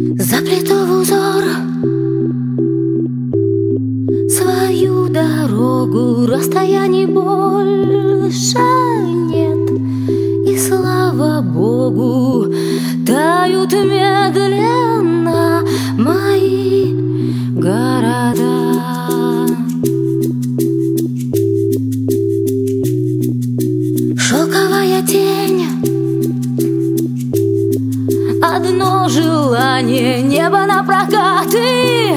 Заплету в узор свою дорогу, расстояний больше нет, и слава Богу, тают медленно мои города. Шелковая тень, одно желание, небо напрокат, и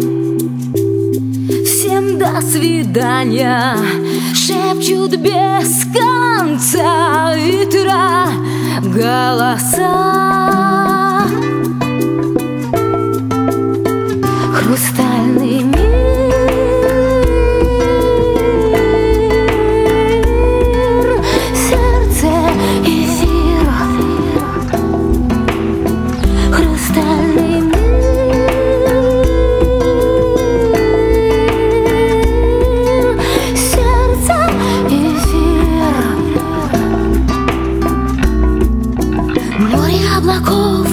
всем до свидания шепчут без конца ветра голоса. Хрустальный мир, сердце эфир. Хрустальный мир, сердце эфир. Море облаков,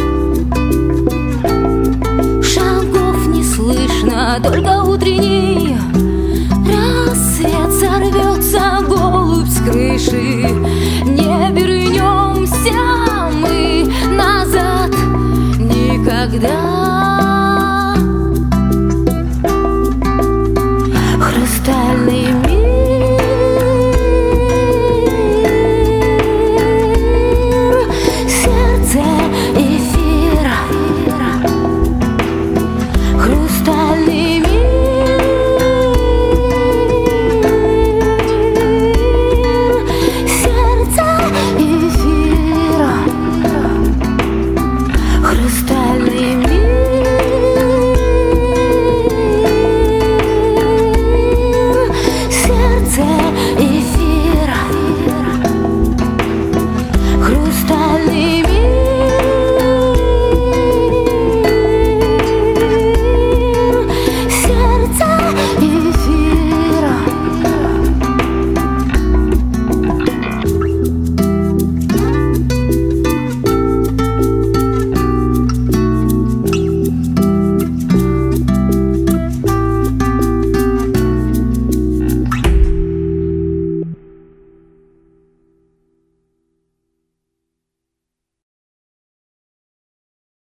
шагов не слышно, только утренний рассвет. Сорвется голубь с крыши, не вернемся мы назад никогда.